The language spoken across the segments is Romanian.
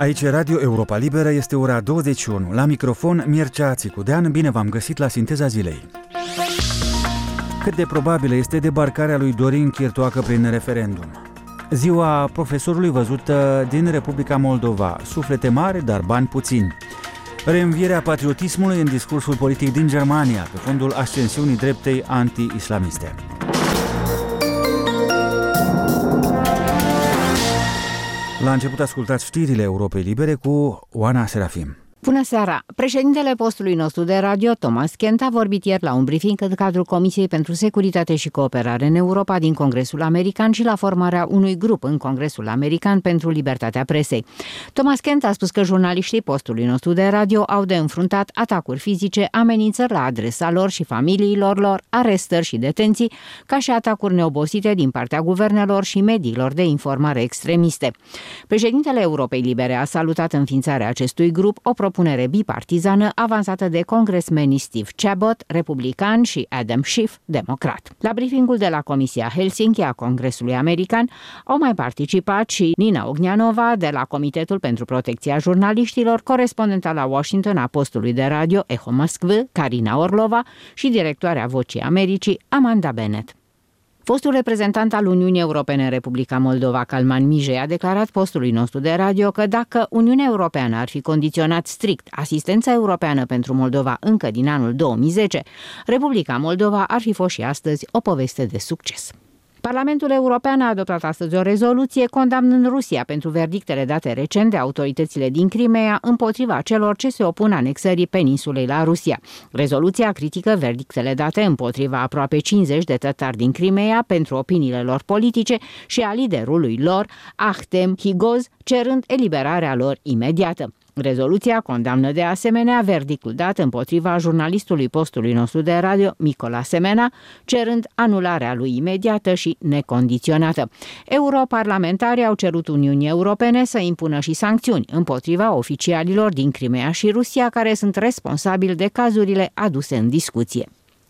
Aici Radio Europa Liberă, este ora 21. La microfon Mircea Țicudean, bine v-am găsit la Sinteza Zilei. Cât de probabilă este debarcarea lui Dorin Chirtoacă prin referendum? Ziua profesorului văzută din Republica Moldova, suflete mari, dar bani puțini. Reînvierea patriotismului în discursul politic din Germania, pe fondul ascensiunii dreptei anti-islamiste. La început ascultați știrile Europei Libere cu Oana Serafim. Bună seara! Președintele postului nostru de radio, Thomas Kent, a vorbit ieri la un briefing în cadrul Comisiei pentru Securitate și Cooperare în Europa din Congresul American și la formarea unui grup în Congresul American pentru libertatea presei. Thomas Kent a spus că jurnaliștii postului nostru de radio au de înfruntat atacuri fizice, amenințări la adresa lor și familiilor lor, arestări și detenții, ca și atacuri neobosite din partea guvernelor și mediilor de informare extremiste. Președintele Europei Libere a salutat înființarea acestui grup, o propunere bipartizană avansată de congresmenii Steve Chabot, republican, și Adam Schiff, democrat. La briefingul de la Comisia Helsinki a Congresului American au mai participat și Nina Ognianova de la Comitetul pentru Protecția Jurnaliștilor, corespondenta la Washington a postului de radio Echo Moskvă, Karina Orlova, și directoarea Vocii Americii, Amanda Bennett. Fostul reprezentant al Uniunii Europene în Republica Moldova, Calman Mijei, a declarat postului nostru de radio că dacă Uniunea Europeană ar fi condiționat strict asistența europeană pentru Moldova încă din anul 2010, Republica Moldova ar fi fost și astăzi o poveste de succes. Parlamentul European a adoptat astăzi o rezoluție condamnând Rusia pentru verdictele date recent de autoritățile din Crimea împotriva celor ce se opun anexării peninsulei la Rusia. Rezoluția critică verdictele date împotriva aproape 50 de tătari din Crimea pentru opiniile lor politice și a liderului lor, Ahtem Higoz, cerând eliberarea lor imediată. Rezoluția condamnă de asemenea verdictul dat împotriva jurnalistului postului nostru de radio, Micola Semena, cerând anularea lui imediată și necondiționată. Europarlamentarii au cerut Uniunii Europene să impună și sancțiuni împotriva oficialilor din Crimea și Rusia care sunt responsabili de cazurile aduse în discuție.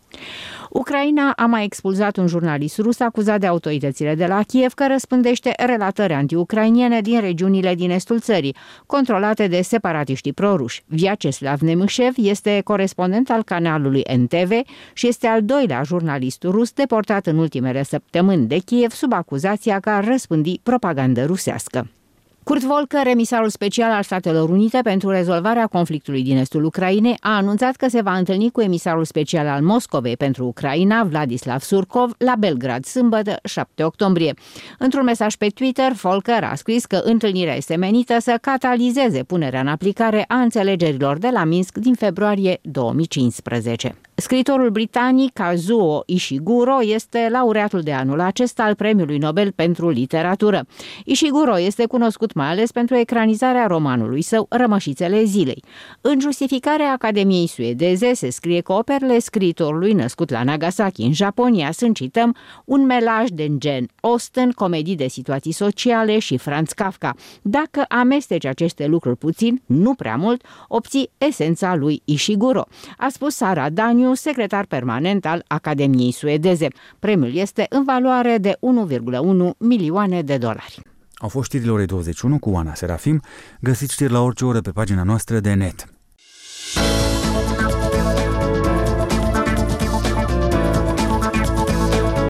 Ucraina a mai expulzat un jurnalist rus acuzat de autoritățile de la Kiev că răspândește relatări anti-ucrainiene din regiunile din estul țării, controlate de separatiștii proruși. Vyacheslav Nemyshev este corespondent al canalului NTV și este al doilea jurnalist rus deportat în ultimele săptămâni de Kiev sub acuzația că ar răspândi propagandă rusească. Kurt Volker, emisarul special al Statelor Unite pentru rezolvarea conflictului din estul Ucrainei, a anunțat că se va întâlni cu emisarul special al Moscovei pentru Ucraina, Vladislav Surkov, la Belgrad, sâmbătă, 7 octombrie. Într-un mesaj pe Twitter, Volker a scris că întâlnirea este menită să catalizeze punerea în aplicare a înțelegerilor de la Minsk din februarie 2015. Scriitorul britanic Kazuo Ishiguro este laureatul de anul acesta al Premiului Nobel pentru Literatură. Ishiguro este cunoscut mai ales pentru ecranizarea romanului său Rămășițele zilei. În justificarea Academiei suedeze se scrie că operele scriitorului născut la Nagasaki, în Japonia, sunt, cităm, un melaj de gen Austen, comedii de situații sociale și Franz Kafka. Dacă amesteci aceste lucruri puțin, nu prea mult, obții esența lui Ishiguro, a spus Sara Daniu, secretar permanent al Academiei suedeze. Premiul este în valoare de 1,1 milioane de dolari. Au fost știrile orei 21 cu Oana Serafim. Găsiți știri la orice oră pe pagina noastră de net.